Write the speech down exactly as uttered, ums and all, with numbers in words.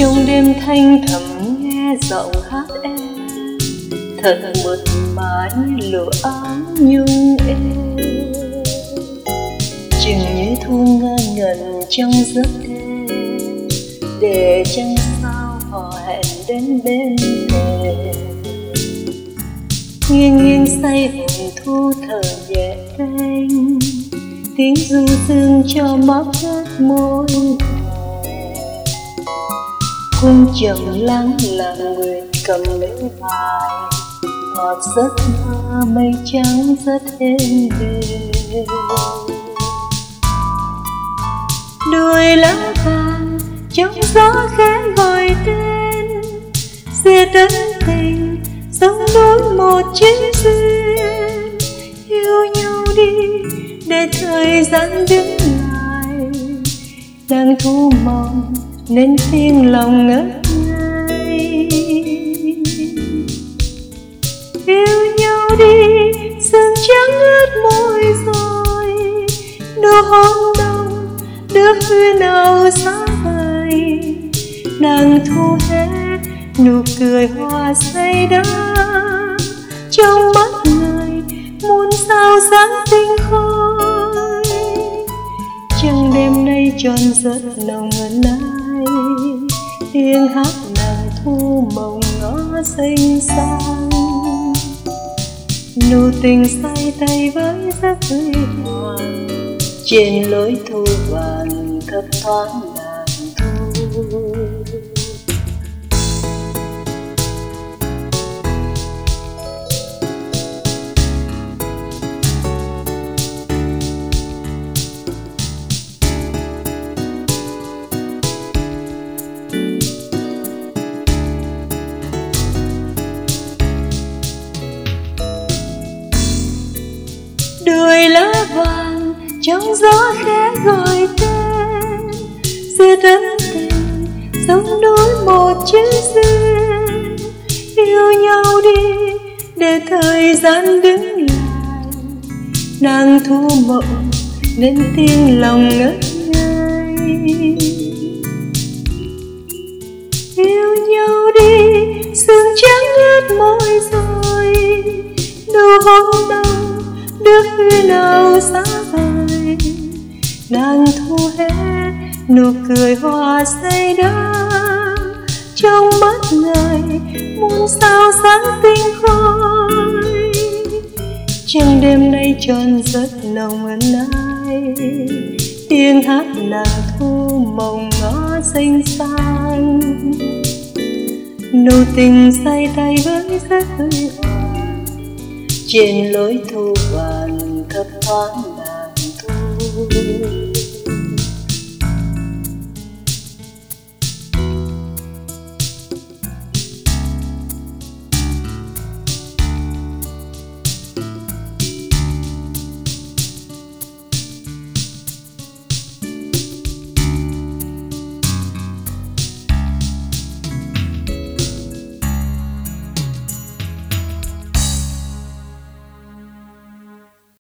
trong đêm thanh thầm nghe giọng hát em thật mượt mà như lụa áo nhung em, chừng như thu ngơ ngẩn trong giấc đêm để chẳng sao họ hẹn đến bên thềm. Nghiêng nghiêng say hồn thu thở nhẹ tênh, tiếng du dương cho mắt ướt môi cung trầm lắng lặng nguyện cầm lấy vai ngọt giấc mơ mây trắng rất êm đềm. Đuôi lá vàng trong gió khẽ gọi tên, xưa đất tình sông núi một chữ duyên. Yêu nhau đi để thời gian đứng lại, đang thu mộng nên tiếng lòng ngất ngây. Yêu nhau đi sương trắng ướt môi rồi, nụ hôn đông đưa khuya nào xa vời. Nàng thu hết nụ cười hoa say đắm, trong mắt người muôn sao sáng tinh khôi. Trăng đêm nay tròn rất nồng ân ái, tiếng hát nàng thu mộng ngõ xinh xắn. Nụ tình say tay với giấc huy hoàng, trên lối thu vàng thấp thoáng nàng thu. Đuôi lá vàng trong gió khẽ gọi tên, xưa đất tình sông núi một chữ duyên. Yêu nhau đi để thời gian đứng lại, nàng thu mộng nên tiếng lòng ngất ngây. Yêu nhau đi sương trắng ướt môi rồi, nụ hôn đông đưa khuya nào xa vời. Nàng thu hết nụ cười hoa say đắm, trong mắt người muôn sao sáng tinh khôi. Trăng đêm nay tròn rất nồng ân ái, tiếng hát nàng thu mộng ngõ xinh xắn. Nụ tình say tay với giấc huy hoàng, trên lối thu vàng thấp thoáng